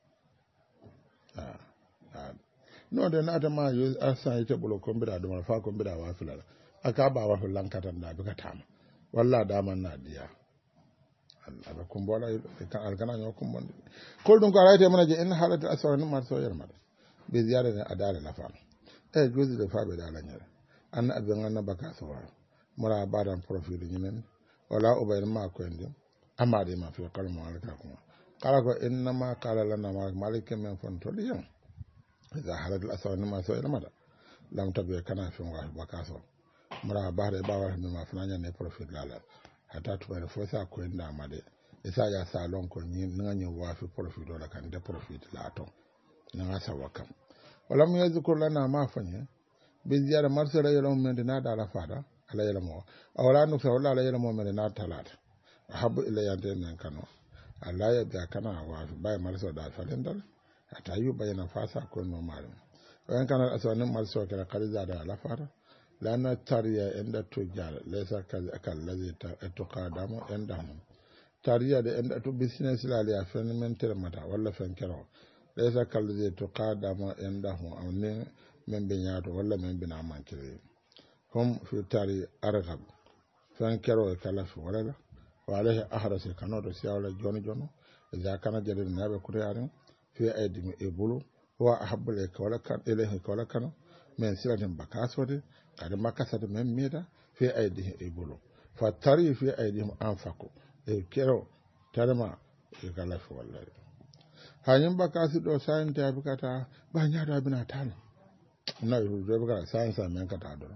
no de na ta ma yo asa ite bulo ko be da do fa ko be da wa filala aka ba wa filan katan da bi ka tama walla daman na diya Allah kun bola kan alkana nyo kun bon kol dun ko arayte mana je en halata asawar ni mar so yer mada be ziyara ne adala la fa gozi da fa be dala nyere an abin an baka so mura badan profil nyinen wala ubayr ma ko ende amma de ma fi qalmo alka kuma kala ko inna ma qala lana malikum min fon to liyan idha halata asawar ni mar so yer mada lam tabe kana fi wa baka so mura bahre bawa mi ma fana ne profit lala hata to bare fosa ko inda amade isa ya salon ko ni nganyi wa fi profit do kan de profit la to na asa wakam wala mu yazkur lana ma fanya bi ziyara marsala yalom men na da la fada ala yalamo awla nu fa wala ala yalamo men na talat habu ila yande men kano ala ya da kana wa bai marsala da falen dal hata yu bayana fasa ko no malum wan kana asanin marsala kala qaliza da la fada lana tariya inda tujjar laysa kallazi tuqadamu indahum tariya da inda to business la ya fenmentere mata walla fenkero laysa kallazi tuqadamu indahum amne men be nyaato walla men bina mankire هم في تاري أرغب فانكروا كلاف ولا وعليه أحرس كانوا رسيا جوني جونو إذا كان جديد نابي كريارين في أيدي إبولو هو أحب إليك ولا كان إليه ولا كان من سيرة بكاسودي قد ما كسد من ميدا في أيديه إبولو فتري في أيديهم أنفقوا كيرو ترما كلاف ولا hanyar baka su do sayin ta bukata ba nya da bina tan na yu do bukata sayin sa men kata do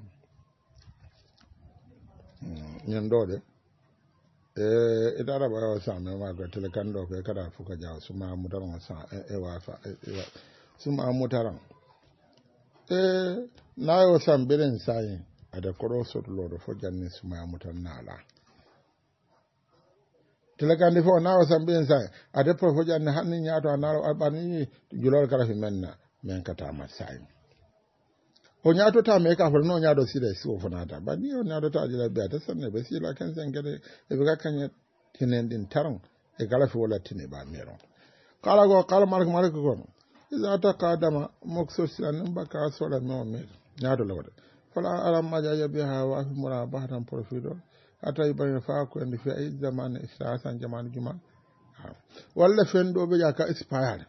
nyen do de idara ba wa sa men ma ga telekan do ko kada fuka ja su ma mutaran sa wa fa su ma mutaran na yo san birin sayin ada koro so do do fo janni su ma mutan na la tilakandi fo na wasan bin sai ade pro fo janne hanni nyaato anaro albani julol kala fi menna men kata masai o nyaato ta me ka fo no nyaado sile so fo nata ba ni o nyaado ta jila be ta sanne be sila kan sen gade e be kanya tinen din taron e kala fi wala tine ba mero kala go kala mark ko iza ta qadama mokso silan ba ka so la no me nyaado la wada fala ala majaja biha wa fi murabahatan profido ata ibane fa ko en fi ay zaman isasan zaman juma walla fen do be ka expire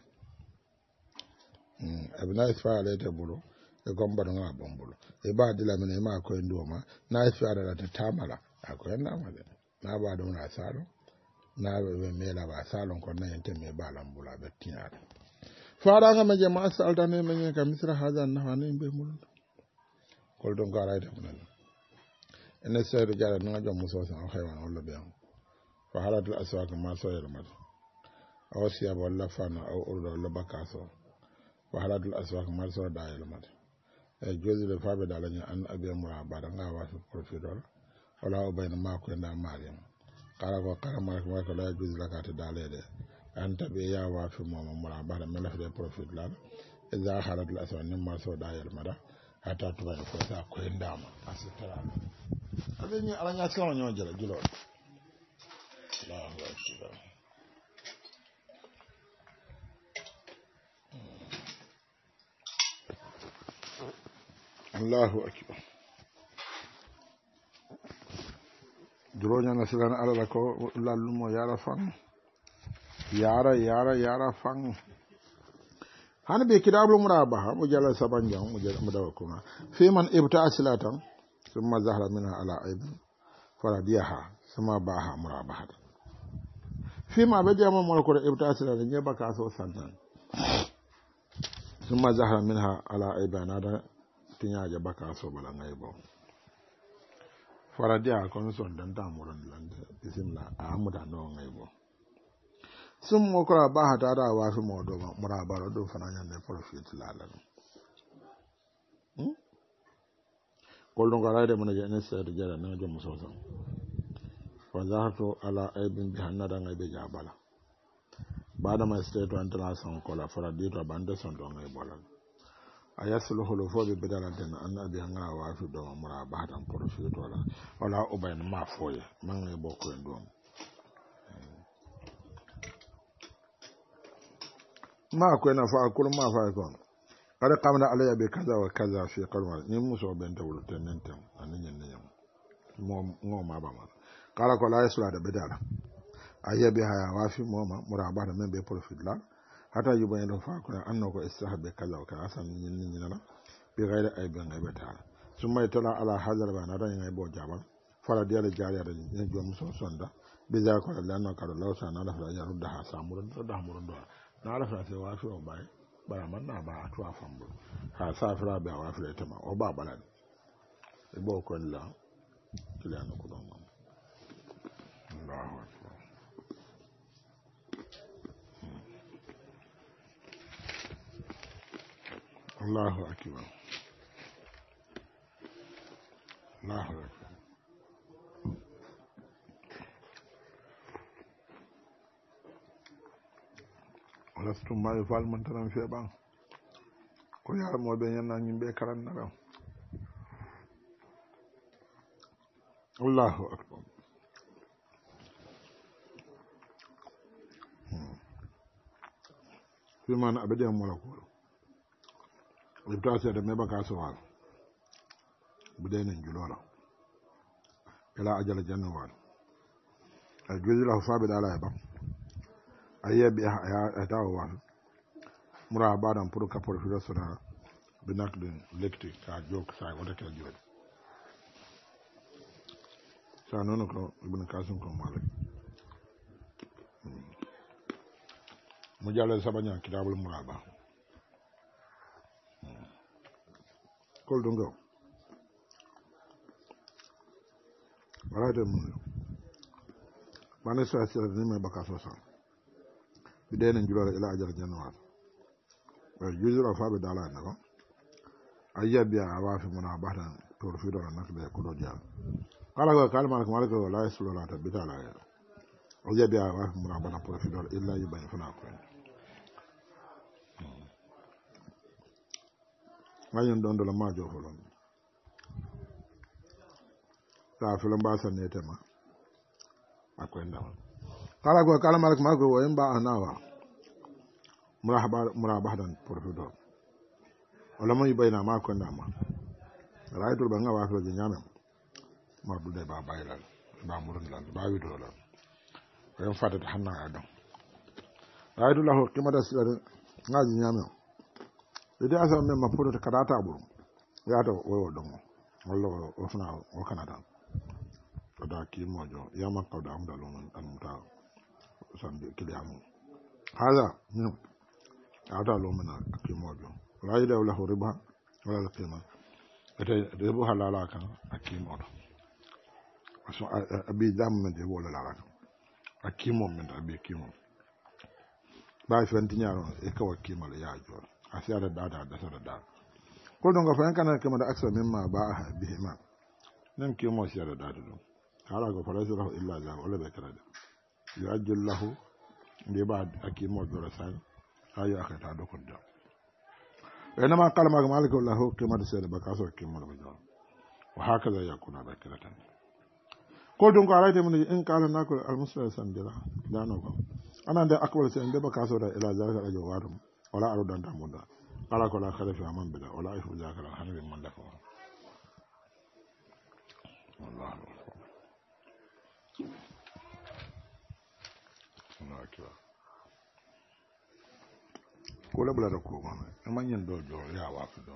abna expire te bulo e gomba do nga bombulo e ba dila mene ma ko endo ma na expire la tamala ko en na ma na ba do na salo na be me la ba salo ko na ente me ba lambula be tiare fara nga me jama salta ne me ka misra hazan na hanin be mul ko do ngara ite mun ene seedo jara no jom muso sa xewan wala be fa halatul aswaq ma so yelmat aw siya wala fana aw urdo la bakaso fa halatul aswaq ma so da yelmat e jozi le fa be dalanya an abi mura bada nga wa profidol wala o bayna ma ko na mariam kala ko kala ma ko la jozi la ka ta dalede an tabe ya wa fi mo mura bada mela fe profit la iza halatul aswaq ni ma so da yelmada hata to ba ko ta ko ndama asitara abenye alanya sawo nyo jara julo Allahu akbar julo nya nasiran ala ko lallumo yara fan yara fan han be kidabul murabaha mujalla sabanjang mujalla kuma fi man ibta asilatan ثم ظهر منها على عيب فرديها ثم باها مرابحة فيما بدأ من ملك الابتاسل لنجيب كاسو سنتان ثم ظهر منها على عيب نادا تنياج بكاسو بلا نيبو فرديها كونسون دنتا مرن لند بسم الله أحمد نو نيبو ثم مكرا باها تادا وافي مودو مرابحة دو فنانيا نفرفيت لالن koldon ga rayde mun jene sede jara na jom musosa fa zahatu ala aibin bi hanada ngai be jabala bada ma state to antala son kola fara dito bande son do ngai bolal ayasluhu lu fo be bedala den an abi nga wa fi do mura bahdan profit wala ubayn ma foye man ngai bokko en dum ma ko na fa kul ma fa ko kada kamna alaya be kaza wa kaza fi qalwa ni muso ben tawul tenenten anin nyam mo ngoma ba ma kala ko la yasula da bedala ayabe haya wa fi moma muraba da men be profit la hata yuba ndo fa ko annako istahabe kaza wa kaza san nyin la be gaira ay ben ay betala summa itala ala hadal ba na da ngai bo jabal fala diala jariya da ni jom so sonda be za ko la no kala law sa na la fa ya rudda ha samurun do da murun do na la fa se wa fi o bai bara man na ba atu afambo ha safira be wa fere tama o ba balan e bo ko la kila no ko don Allahu akbar Allahu akbar Allahu akbar lastu ma yafal man taram fe ban ko yar mo be nyana nyimbe karan na Allahu akbar fi man abade mo la ko ibta se de me baka so wal بدين جلولا إلى أجل الجنة وال الجزء له ثابت على يبا أيه بيها أتاو وال مرا بعدم برو كبر في رسولنا بناكل لكتي كجوك ساي ولا كجول سانونو كلو ابن كاسم كلو مالك مجال سبعة كتاب المرابع كل دونغو ولا تمنو ما نسوا سيرة نيمة بكاسوسا بدين نجلور إلى أجل الجنوات والجزر أفاب دالا نكو أياب يا عوافي منابحة تورفيدو لنكبه كدو جال قال مالك ولا يسلو لا تبتا لا أياب يا عوافي منابحة تورفيدو إلا يبين فناكوين ngayon don la majo folon ta filan ba san ne tema akwai ndawa kala malik mago wo en ba anawa murabadan porfido wala mo yibayna ma ko ndama raytul ba nga wa flo nyame ma du de ba baylal ba murun lan ba wido la en fatat hanna adam raytul lahu qimada sir ngaji nyame ide asa men ma fodo karata buru ya to wo domo wallo o fana o kanada to da ki mojo ya ma ko da am dalon an muta sande kiliamu hala no ata lo mena ki mojo raida wala riba wala qima ete riba halala kan akimo so abi dam men de wala la akimo men abi kimo ba fentinyaro e ka wakimo le ya jo asiyar da sara da ko don ga fa kana kuma da aksa mimma ba bihima nan ke mo siyar da do hala ga fara zura illa za wala bai kara da ya jallahu bi ba akimo dora sai ayu akata do kun da ina ma kalma ga malik wallahu kuma da sai da baka so kimo da bajo wa haka za yakuna da kiratan ko don ga raide mun in kala na ko almuslim sanjira da no ko anan da akwal sai da baka so da ila zaka da jawarum wala aru danta munda ala ko la khalifa amam bila wala ifu zakara hanabi man dafa wallahi ko la bla da ko ma man yin do ya wa fu do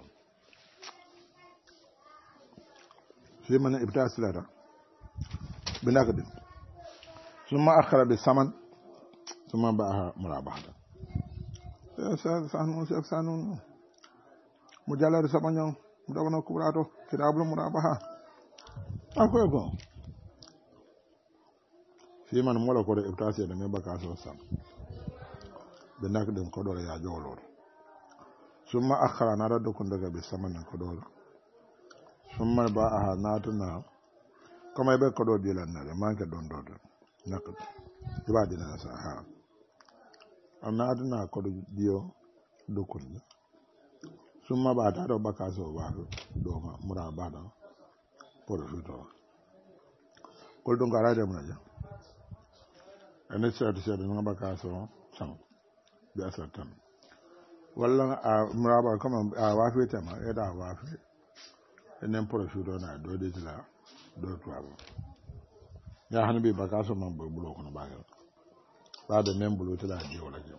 fi man ibta silada binakadin summa akhara bi saman summa ba'aha murabahatan sanun mujallar sabanyan mudabana kubrato kitabul murabaha akwai go fi man mola ko da ibtasi da me baka so sam da nak din ko do ya jolo summa akhara na raddu kun daga bi saman ko do summa ba'aha natuna kuma be ko do dilan na man ka don do nak ibadi na sa ha anna aduna ko dio dokun summa ba ta do baka so ba do ma mura ba da por fito ko don gara da mun ja ene sai da nan baka so sam bi asatan wallan a mura ba kuma a wa fita ma ya da wa fi enen por fito na do de la do to abo ya hanbi baka so man bulo ko ba ga ba da men bulu ta da je wala je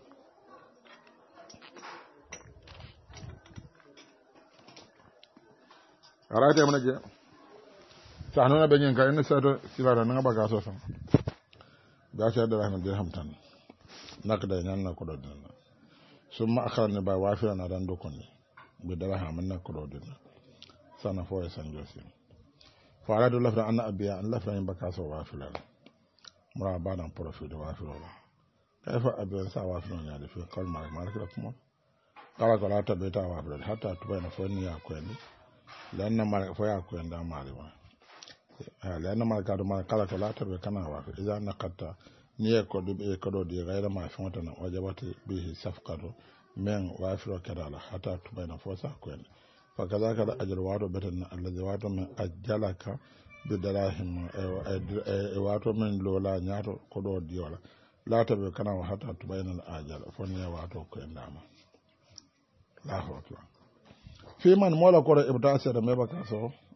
arate mun je sanuna be nyen ka en sa do sibara nga baga so sam ba sha da rahman dirham tan nak da nan na ko do dina summa akharna ba wafira na dan do kon be da rahman na ko do dina sana fo e san josi fa ala do lafra anna abiya an lafra en baka so wafira mura ba dan profit wafira kaifa abin sa wa sunan ya dafi kalmar malaka kuma kala kala ta beta wa bra hatta tuba na fonni ya kweni lanna malaka fa ya kwen da malima lanna malaka do malaka kala kala ta be kana wa idan naqata ni ko do be ko do di gaira ma fonta na wajabati bihi safqatu men wa firo kadala hatta tuba na fosa kweni fa kaza kala ajr wado betan alladhi wado min ajjalaka bi darahim wato min lola nyato ko do di wala lata be kana wa hata tubayna al-ajal fon ya wato ko ndama la hoto fi man mola ko ibtasa da me baka so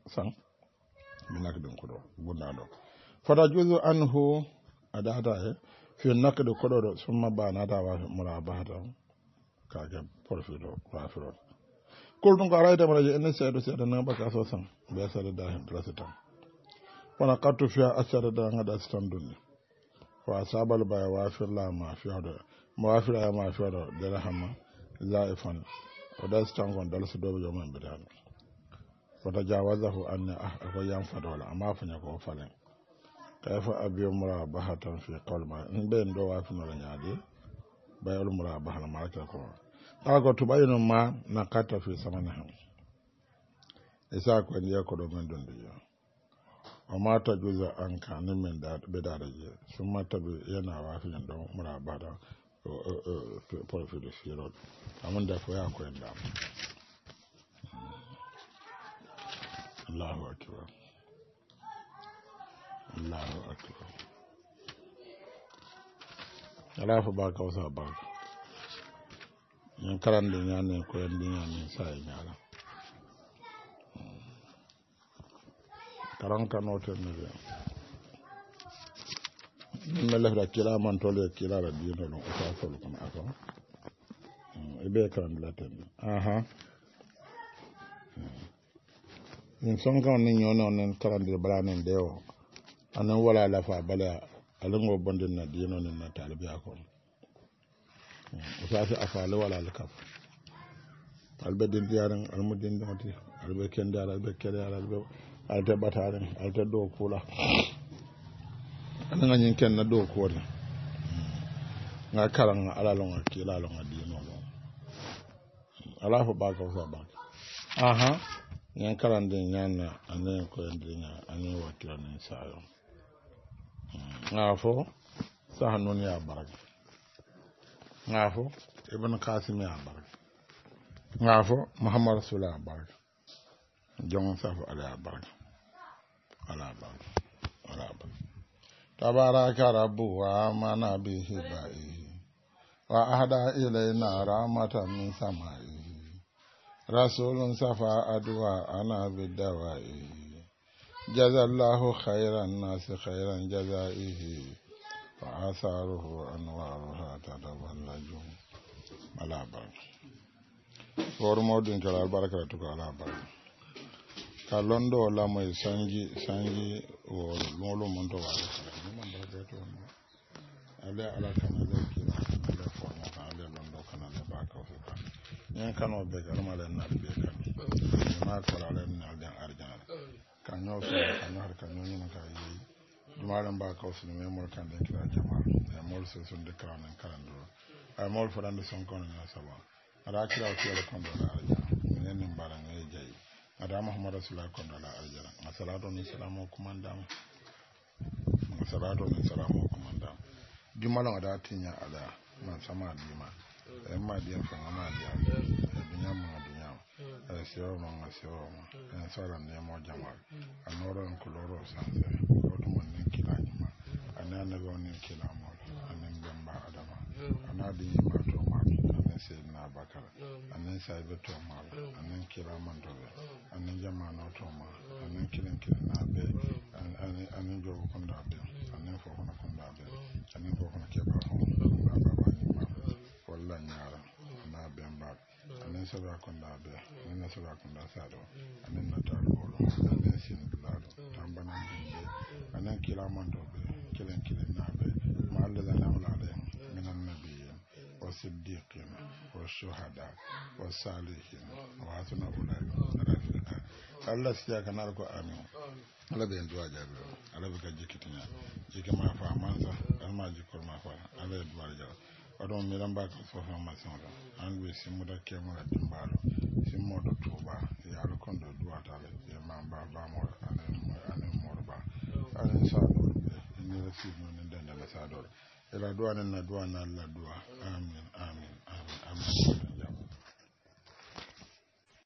sang binak dum ko do bunado fata juzu anhu adata e fi nakde ko do summa bana ta wa murabahata ka ga porfido rafiro kol dum ko arayta mara je en seedo na baka so sang be sare da hen trasita wana qattu fi asara da ngada stan dunni wa sabal ba wa fi la ma fi hada ma fi la ma fi hada dirham laifan oda stan gon dal so do man bidan wata jawazahu anna ko yan fadola amma fanya ko falen kayfa abiyo murabahatan fi qalma in be ndo wa fi no nyaade bayol murabaha ma ka ko ago to bayino ma nakata fi samanaha isa ko ndiya ko do men don diyo amma ta juza an ka men da be da je summa tabi yana wa fi ndo murabada pour fi de firo amunda fo ya ko nda Allahu akbar Allahu akbar ala fa ba ka wasa ba en karande nyane ko en nyane sai nyala karan kanote ne min la kila man tole kila la dino no ko fa ko ko afa e be kan la ten aha in son kan ni nyono nen karande balanen deo anan wala la fa bala alango bondin na dino nen na talibi akon usafi afale wala lakaf albe din diaran almudin doti albe kendara albe kere albe alta bataren alta do kula anan nyin ken na do ko nga kalan ala longa kila longa dino lo ala fa ba ko fa ba aha nyan kalan din nyana anan ko ndinya anan wakila ni sayo ngafo sahanun ya baraka ngafo ibn qasim ya baraka ngafo muhammad rasulullah baraka jong safu ala baraka ala baraka ala baraka tabaraka rabbu wa mana bihi ba'i wa ahda ilayna rahmatan min sama'i rasulun safa adwa ana bidawai jazallahu khairan nasi khairan jazaihi wa asaruhu anwaruha tadawallaju ala baraka for modin kala baraka to ala baraka kalondo la moy sangi o lolo monto wala man do beto ala ala kana le kila ala for mo ala londo kana le baka fi kan nyen kano be garma le na be kan ma ko ala le na dan arjana kan no so kan har kan no nyina ka yi dumaran ba ka so me mol kan den kila jama e mol so sun de kan kan do ay mol fo dan son kon na saba ara kila o kila kon do arjana nen mbaran e jayi ada muhammad rasulullah kon dala aljana salatu ni salamu kumandam salatu ni salamu kumandam jumala ada tinya ala man sama dima e ma dia fa ma dia dunya ma dunya e sio ma sio e sala ne mo jamal anoro en koloro sanse oto mon ni kilani ma anana go ni kilamo anen bamba adama anadi ma to ma anen sayyidina bakar anen sayyid to ma anen kilaman to anen jamano to ma anen kilen na be anen jogo konda be anen fo kono konda be anen fo kono ke ba ho baba ni ma walla nyara na be mba anen sura konda be anen sura konda sado anen natal bolo anen sin bilado tambana be anen kilaman to be kilen na be ma alla da namla de minan nabiyyin والصديقين والشهداء والصالحين وحسن أولئك رفيقا الله سياك ناركو آمين الله بين دعاء جابر الله بك جيكتنا جيك ما فا مانسا الله جيكور ما فا الله دعاء جابر wadon miran ba ka sofa masan da an gbe simu da ke mura dimbalo simu da tuba ya rukun da duwa tare ya ma ba mo anen morba anen sador ni rasid non da na sador ila duwa na duwa na Allah duwa amin amin amin amin